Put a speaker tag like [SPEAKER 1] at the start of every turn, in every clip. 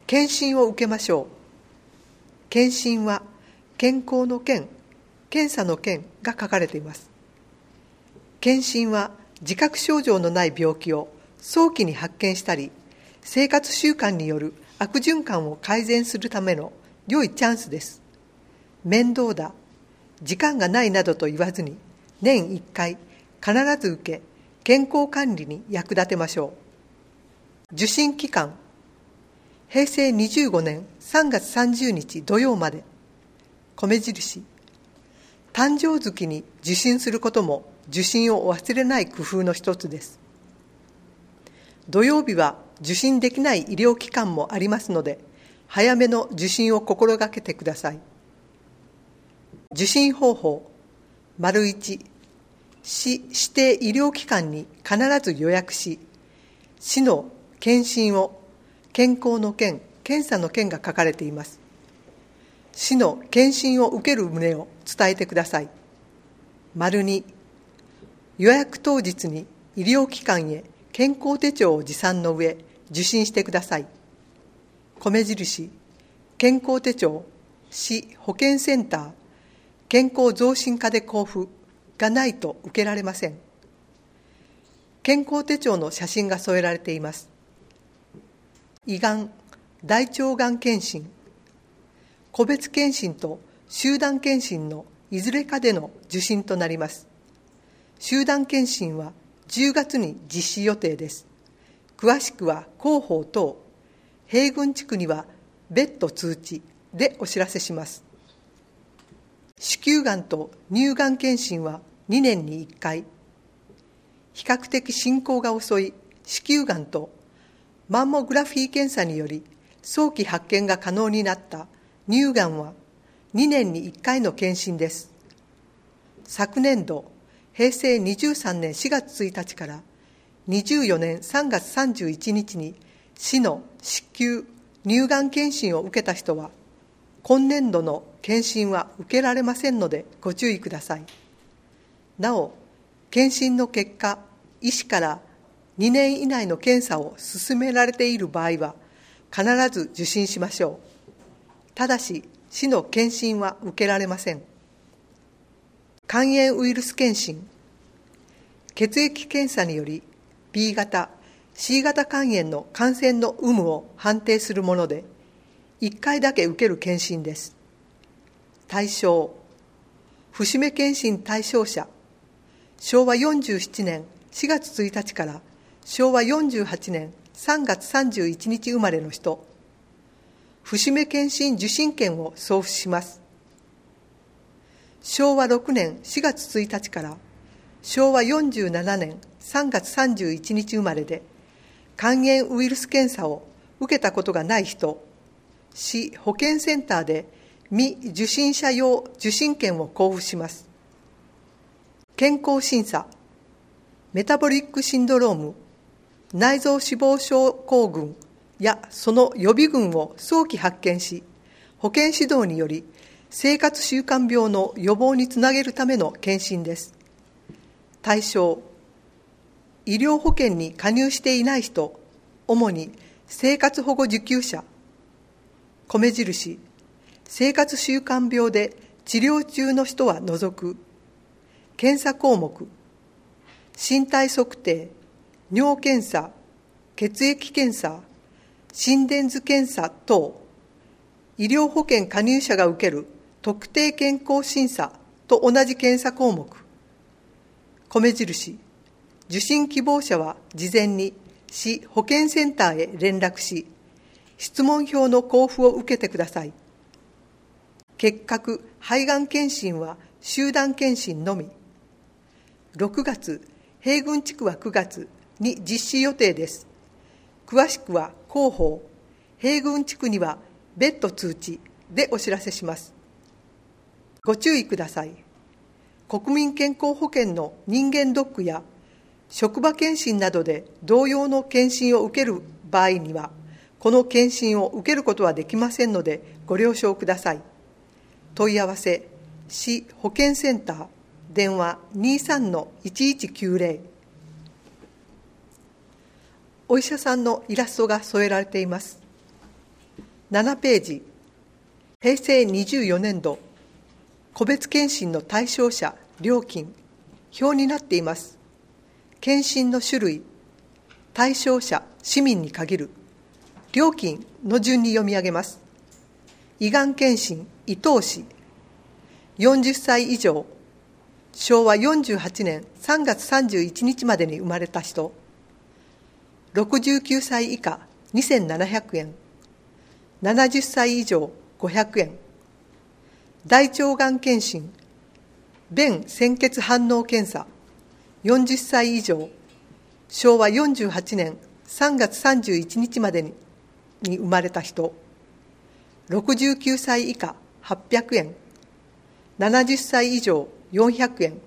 [SPEAKER 1] 検診を受けましょう。検診は健康の健、検査の健が書かれています。検診は自覚症状のない病気を早期に発見したり、生活習慣による悪循環を改善するための良いチャンスです。面倒だ、時間がないなどと言わずに、年1回必ず受け、健康管理に役立てましょう。受診期間、平成25年3月30日土曜まで。米印、誕生月に受診することも受診を忘れない工夫の一つです。土曜日は受診できない医療機関もありますので、早めの受診を心がけてください。受診方法、1、市指定医療機関に必ず予約し、市の検診を健康の健、検査の健が書かれています。市の検診を受ける旨を伝えてください。2、予約当日に医療機関へ健康手帳を持参の上、受診してください。米印、健康手帳、市保健センター、健康増進課で交付がないと受けられません。健康手帳の写真が添えられています。胃がん、大腸がん検診、個別検診と集団検診のいずれかでの受診となります。集団検診は10月に実施予定です。詳しくは広報等、平郡地区には別途通知でお知らせします。子宮がんと乳がん検診は2年に1回、比較的進行が遅い子宮がんとマンモグラフィー検査により早期発見が可能になった乳がんは2年に1回の検診です。昨年度、平成23年4月1日から24年3月31日に市の子宮・乳がん検診を受けた人は、今年度の検診は受けられませんのでご注意ください。なお、検診の結果、医師から2年以内の検査を勧められている場合は、必ず受診しましょう。ただし、市の検診は受けられません。肝炎ウイルス検診、血液検査により B 型、C 型肝炎の感染の有無を判定するもので、1回だけ受ける検診です。対象、節目検診対象者、昭和47年4月1日から昭和48年3月31日生まれの人、節目検診受診券を送付します。昭和6年4月1日から昭和47年3月31日生まれで、肝炎ウイルス検査を受けたことがない人、市保健センターで未受診者用受診券を交付します。健康審査、メタボリックシンドローム、内臓脂肪症候群やその予備群を早期発見し、保健指導により生活習慣病の予防につなげるための検診です。対象、医療保険に加入していない人、主に生活保護受給者、米印、生活習慣病で治療中の人は除く。検査項目、身体測定、尿検査、血液検査、心電図検査等、医療保険加入者が受ける特定健康審査と同じ検査項目。米印、受診希望者は事前に市保健センターへ連絡し、質問票の交付を受けてください。結核・肺がん検診は集団検診のみ。6月、平郡地区は9月に実施予定です。詳しくは広報、平郡地区には別途通知でお知らせします。ご注意ください。国民健康保険の人間ドックや職場検診などで同様の検診を受ける場合には、この検診を受けることはできませんのでご了承ください。問い合わせ、市保健センター、電話 23-1190。お医者さんのイラストが添えられています。 7ページ、平成24年度個別検診の対象者料金表になっています。検診の種類、対象者市民に限る料金の順に読み上げます。胃がん検診伊東市、40歳以上、昭和48年3月31日までに生まれた人、69歳以下2700円、70歳以上500円。大腸がん検診便潜血反応検査、40歳以上、昭和48年3月31日までに生まれた人、69歳以下800円、70歳以上400円。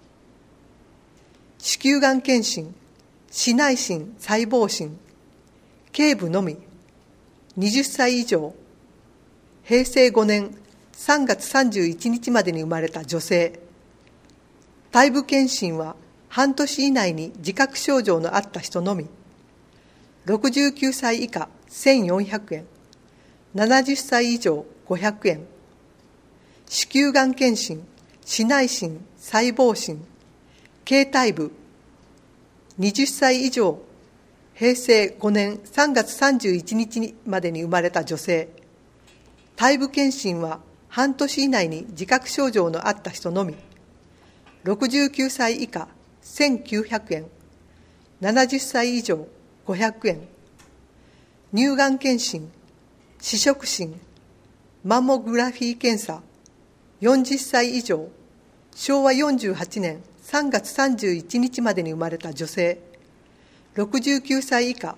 [SPEAKER 1] 子宮がん検診子内診細胞診頸部のみ、20歳以上、平成5年3月31日までに生まれた女性。体部検診は半年以内に自覚症状のあった人のみ、69歳以下1400円、70歳以上500円。子宮がん検診子内診細胞診経体部、20歳以上、平成5年3月31日までに生まれた女性。体部検診は半年以内に自覚症状のあった人のみ、69歳以下1900円、70歳以上500円。乳がん検診試食診マンモグラフィー検査、40歳以上、昭和48年3月31日までに生まれた女性。69歳以下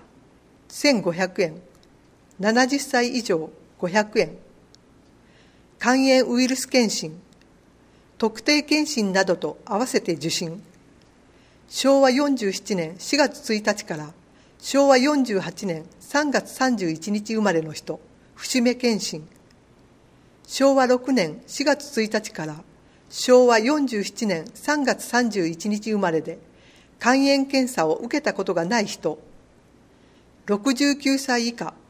[SPEAKER 1] 1500円、70歳以上500円。肝炎ウイルス検診特定検診などと合わせて受診。昭和47年4月1日から昭和48年3月31日生まれの人、節目検診。昭和6年4月1日から昭和47年3月31日生まれで肝炎検査を受けたことがない人、69歳以下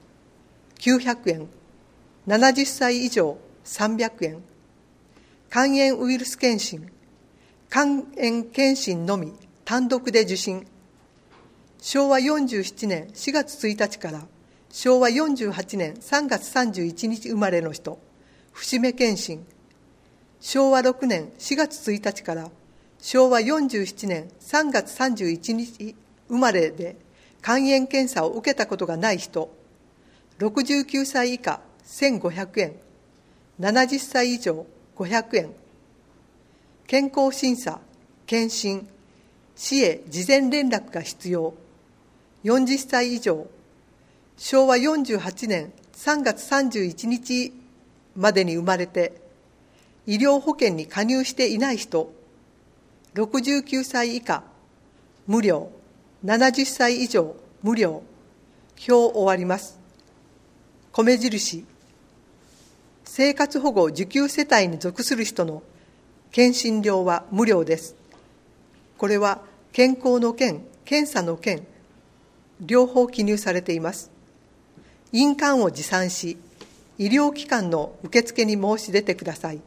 [SPEAKER 1] 900円、70歳以上300円。肝炎ウイルス検診肝炎検診のみ単独で受診。昭和47年4月1日から昭和48年3月31日生まれの人、節目検診。昭和6年4月1日から昭和47年3月31日生まれで肝炎検査を受けたことがない人、69歳以下1500円、70歳以上500円。健康審査、検診、市へ事前連絡が必要。40歳以上、昭和48年3月31日までに生まれて、医療保険に加入していない人、69歳以下、無料、70歳以上、無料。表終わります。米印、生活保護受給世帯に属する人の検診料は無料です。これは健康の件、検査の件、両方記入されています。印鑑を持参し、医療機関の受付に申し出てください。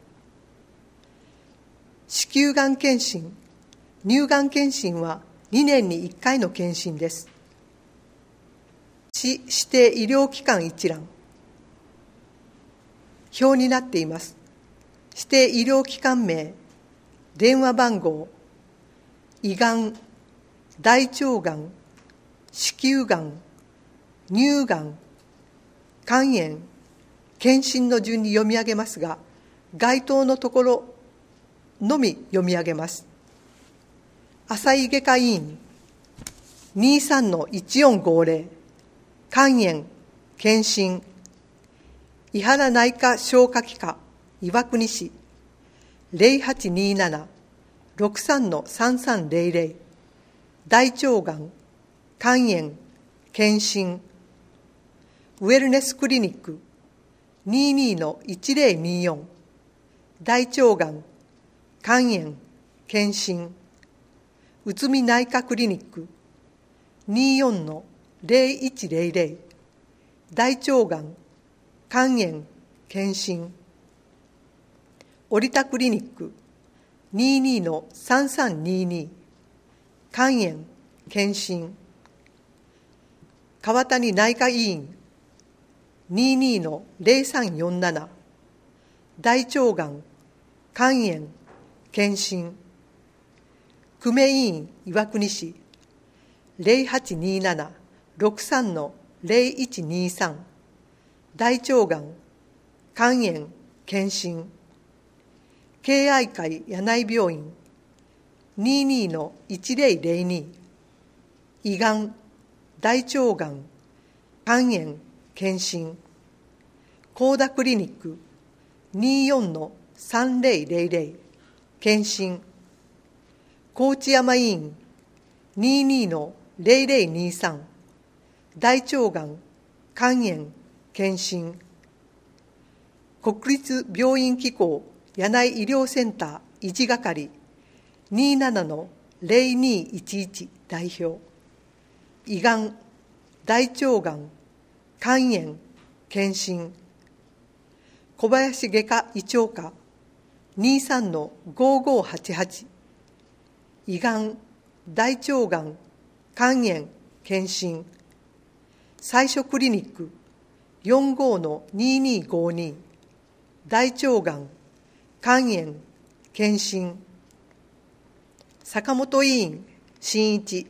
[SPEAKER 1] 子宮がん検診、乳がん検診は2年に1回の検診です。市指定医療機関一覧、表になっています。指定医療機関名、電話番号、胃がん、大腸がん、子宮がん、乳がん、肝炎、検診の順に読み上げますが、該当のところのみ読み上げます。浅井外科医院 23-1450 肝炎検診、伊原内科消化器科岩国市 0827-63-3300 大腸がん肝炎検診、ウェルネスクリニック 22-1024 大腸がん肝炎検診、宇都宮内科クリニック 24-0100 大腸がん肝炎検診。織田クリニック 22-3322 肝炎検診。川谷内科医院 22-0347 大腸がん肝炎検診。久米医院岩国市 0827-63-0123 大腸がん肝炎検診。敬愛会柳井病院 22-1002 胃がん大腸がん肝炎検診。高田クリニック 24-3000 検診。高知山医院 22-0023 大腸がん肝炎検診。国立病院機構柳井医療センター維持係 27-0211 代表。胃がん大腸がん肝炎検診。小林外科胃腸科 23-5588 胃がん大腸がん肝炎検診。最初クリニック 45-2252 大腸がん肝炎検診。坂本医院新一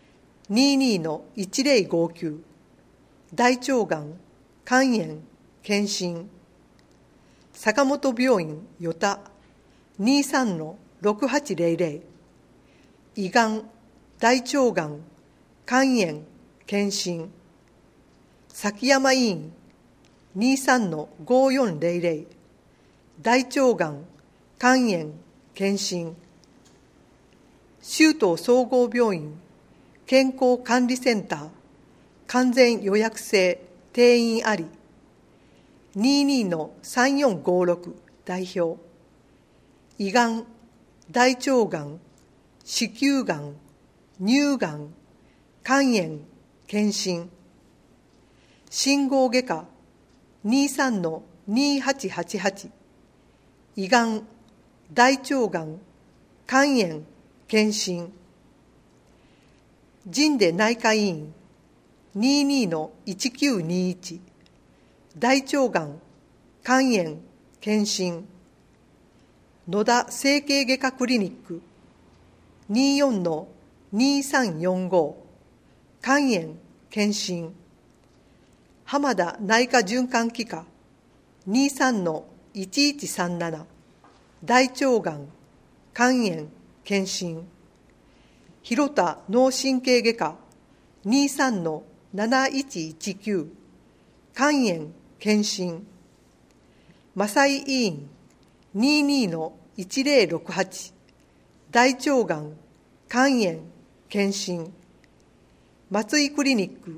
[SPEAKER 1] 22-1059 大腸がん肝炎検診。坂本病院与田 23-6800 胃がん大腸がん肝炎検診。崎山医院 23-5400 大腸がん肝炎検診。州東総合病院健康管理センター完全予約制定員あり 22-3456 代表。胃がん大腸がん子宮がん乳がん肝炎検診。信号外科 23-2888 胃がん大腸がん肝炎検診。神出内科医院 22-1921 大腸がん肝炎検診。野田整形外科クリニック 24-2345 肝炎検診。浜田内科循環器科 23-1137 大腸がん肝炎検診。広田脳神経外科 23-7119 肝炎検診。正井医院 22-1068 大腸がん肝炎検診。松井クリニック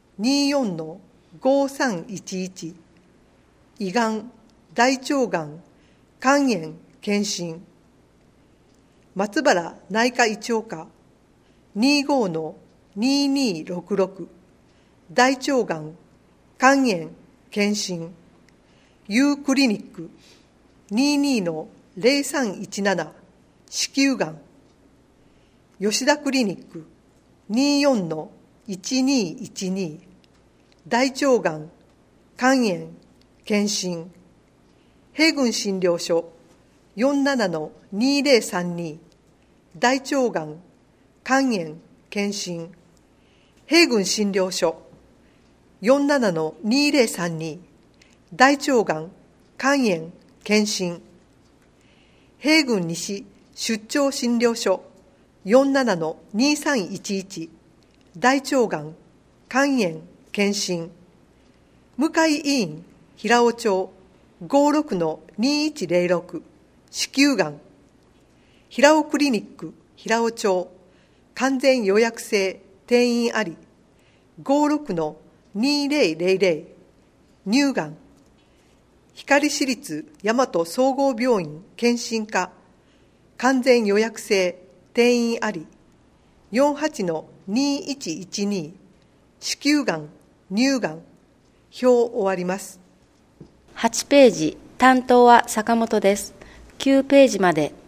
[SPEAKER 1] 24-5311 胃がん大腸がん肝炎検診。松原内科胃腸科 25-2266 大腸がん肝炎検診。Uクリニック 22-0317 子宮がん。吉田クリニック 24-1212 大腸がん肝炎検診。平郡診療所 47-2032 大腸がん肝炎検診。平郡診療所 47-2032 大腸がん肝炎検診。平郡西出張診療所 47-2311 大腸がん肝炎検診。向井医院平尾町 56-2106 子宮がん。平尾クリニック平尾町完全予約制定員あり 56-2000 乳がん。光市立大和総合病院検診科完全予約制定員あり 48-2112 子宮がん乳がん。表終わります。
[SPEAKER 2] 8ページ、担当は坂本です。9ページまで。